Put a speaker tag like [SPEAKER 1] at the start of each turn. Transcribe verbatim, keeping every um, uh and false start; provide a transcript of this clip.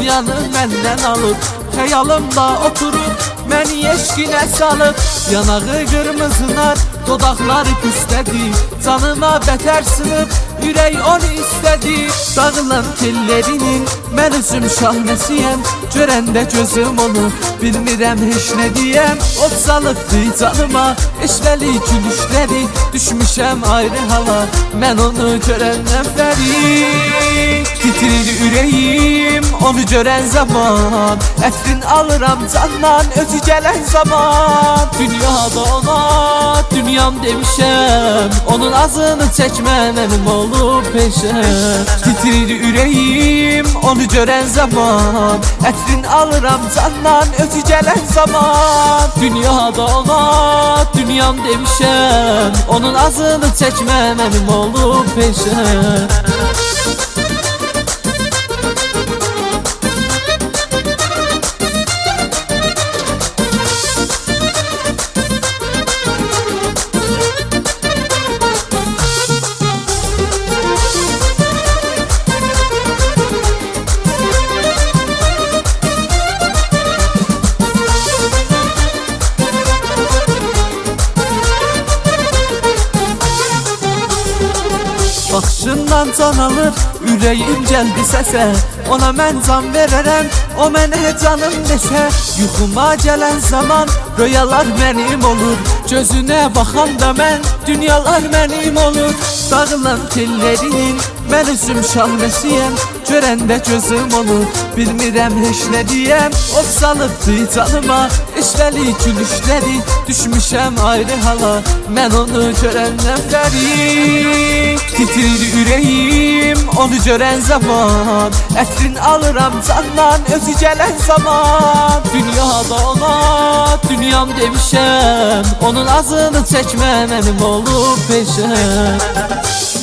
[SPEAKER 1] dünyanı məndən alıb, xəyalımda oturub məni eşqinə salıb. Yanağı qırmızılar, dodaqları püstədi, canıma bətər sınıb, ürək onu istədi. Dağılan tellərinin mən özüm şahnəsiyəm, görəndə gözüm onu bilmirəm heç nə deyəm. Od salıbdı canıma, eşvəli gülüşləri, düşmüşəm ayrı hala, mən onu görəndən bəri. Titrir ürəyim onu görən zaman, ətrin alıram candan özü gələn zaman. Dünyada ona dünyam demişəm, onun azını çəkmə mənim olub peşəm. Titrir ürəyim onu görən zaman, ətrin alıram candan özü gələn zaman. Dünyada ona dünyam demişəm, onun azını çəkmə mənim olub peşəm. Baxışından can alır, ürəyim gəldi səsə, ona mən can verərəm, o mənə canım desə. Yuxuma gələn zaman röyalar mənim olur, gözünə baxanda mən dünyalar mənim olur. Dağılan tellərinin mən özüm şahnəsiyəm, görəndə gözüm onu bilmirəm heç nə deyəm. O salıbdı canıma, eşvəli gülüşləri, düşmüşəm ayrı hala, mən onu görəndən bəri. Titrir ürəyim onu görən zaman, ətrin alıram candan özü gələn zaman. Dünyada ona dünyam demişəm, onun azını çəkmə mənim olub peşəm.